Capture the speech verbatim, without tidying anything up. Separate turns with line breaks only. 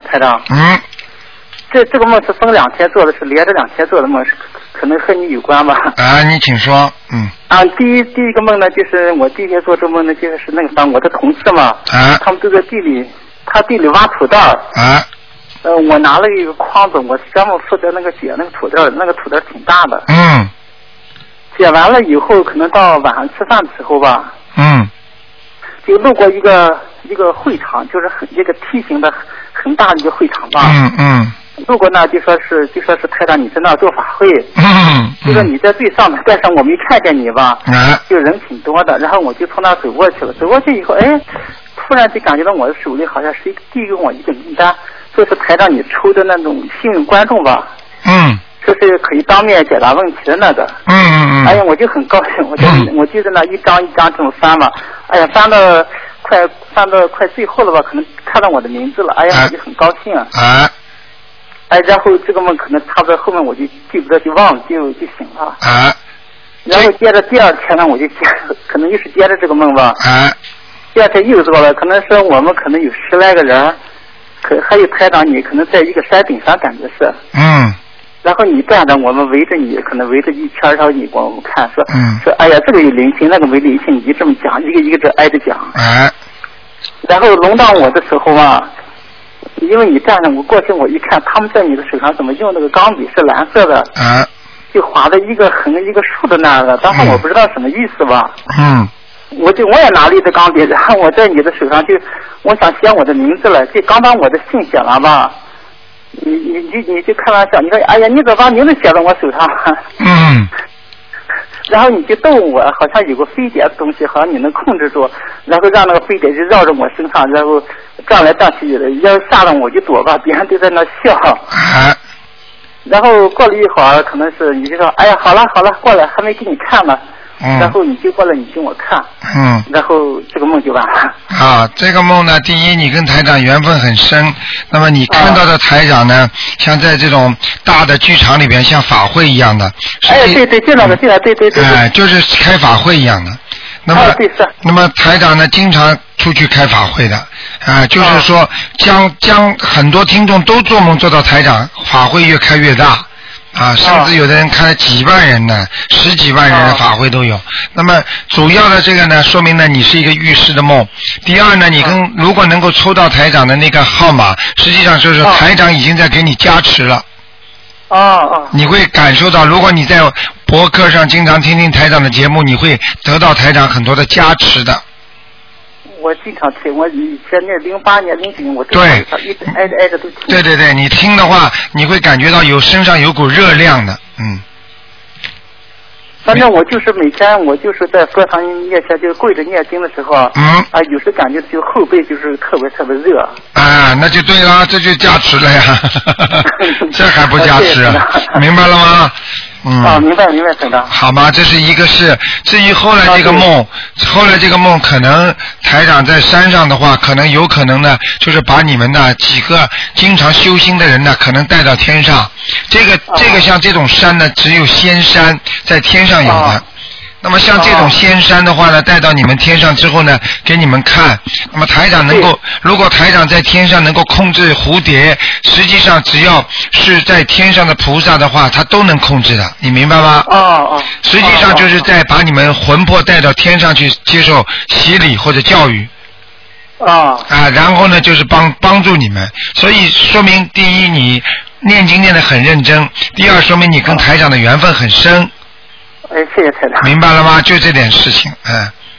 台长。
嗯。
这这个梦是分两天做的，是连着两天做的梦，是可能和你有关吧？
啊，你请说，嗯。
啊，第一第一个梦呢，就是我第一天做这梦呢，就是那个啥，我的同事嘛，
啊，
他们都在地里，他地里挖土豆儿，
啊，
呃，我拿了一个筐子，我专门负责那个捡那个土豆儿，那个土豆儿挺大的，
嗯，
捡完了以后，可能到晚上吃饭的时候吧，
嗯，
就路过一个一个会场，就是很一个梯形的很大的一个会场吧，
嗯嗯。
路过那就说是就说是台长你在那做法会，
嗯，
就说你在最上面，但是我没看见你吧，
啊，
就人挺多的，然后我就从那走过去了，走过去以后，哎，突然就感觉到我的手里好像是一个递给我一个名单，说是台长你抽的那种幸运观众吧，
嗯，
说是可以当面解答问题的那个，
嗯嗯嗯，
哎呀，我就很高兴，我就、嗯、我就在那一张一张这么翻嘛，哎呀，翻到快翻到快最后了吧，可能看到我的名字了，哎呀，我就很高兴啊。
啊
哎，然后这个梦可能差不多后面我就记不得，就忘了，就就醒了。
啊。
然后接着第二天呢，我就接，可能又是接着这个梦吧。
啊。
第二天又做了，可能是我们可能有十来个人，可还有台长你可能在一个山顶上，感觉是。
嗯。
然后你站着，我们围着你，可能围着一圈，然后你给我们看，说，
嗯、
说，哎呀，这个有灵性，那个没灵性，你就这么讲，一个一个这挨着讲。
啊。
然后轮到我的时候啊。因为你站着，我过去我一看，他们在你的手上怎么用那个钢笔是蓝色的，
啊，
就划的一个横一个竖的那个，当时我不知道什么意思吧，
嗯，
我就我也拿了一支钢笔，然后我在你的手上就，我想写我的名字了，就刚把我的姓写了吧，你你就你就开玩笑，你说哎呀，你怎么把名字写到我手上？
嗯。
然后你就逗我，好像有个飞碟的东西，好像你能控制住，然后让那个飞碟就绕着我身上，然后转来转去的，要吓得我就躲吧，别人都在那笑。
啊。
然后过了一会儿，可能是你就说，哎呀，好了好了，过来，还没给你看呢。
嗯。
然后你就过来，你给我看。
嗯。
然后这个梦就完了。
啊，这个梦呢，第一，你跟台长缘分很深。那么你看到的台长呢，啊、像在这种大的剧场里边，像法会一样的。
哎，对对，就那个，就那个，对对对。
哎、呃，就是开法会一样的。那么，
啊、对是。
那么台长呢，经常出去开法会的，啊、呃，就是说将将很多听众都做梦做到台长，法会越开越大。啊，甚至有的人开了几万人呢，十几万人的法会都有。那么主要的这个呢，说明呢你是一个预示的梦。第二呢，你跟如果能够抽到台长的那个号码，实际上就是台长已经在给你加持了。
哦哦。
你会感受到，如果你在博客上经常听听台长的节目，你会得到台长很多的加持的。
我经常听，我以前那零八年、零九年我都
对
一直挨着挨着都听。
对对对，你听的话，你会感觉到有身上有股热量的，嗯。
反正我就是每天我就是在佛堂念前就跪着念经的时候，
嗯，
啊，有时感觉就后背就是特别特别热。
啊，那就对了，这就加持了呀，这还不加持，明白了吗？嗯。
啊，明白明白，台长。
好吗？这是一个事。至于后来这个梦，后来这个梦可能台长在山上的话，可能有可能呢，就是把你们呢几个经常修心的人呢，可能带到天上。这个这个像这种山呢，只有仙山在天上有的。那么像这种仙山的话呢，带到你们天上之后呢，给你们看。那么台长能够，如果台长在天上能够控制蝴蝶，实际上只要是在天上的菩萨的话，他都能控制的，你明白吗？
哦哦。
实际上就是在把你们魂魄带到天上去接受洗礼或者教育。
啊。
啊，然后呢，就是帮帮助你们，所以说明第一你念经念得很认真，第二说明你跟台长的缘分很深。
哎，谢谢台长。
明白了吗？就这点事情，嗯。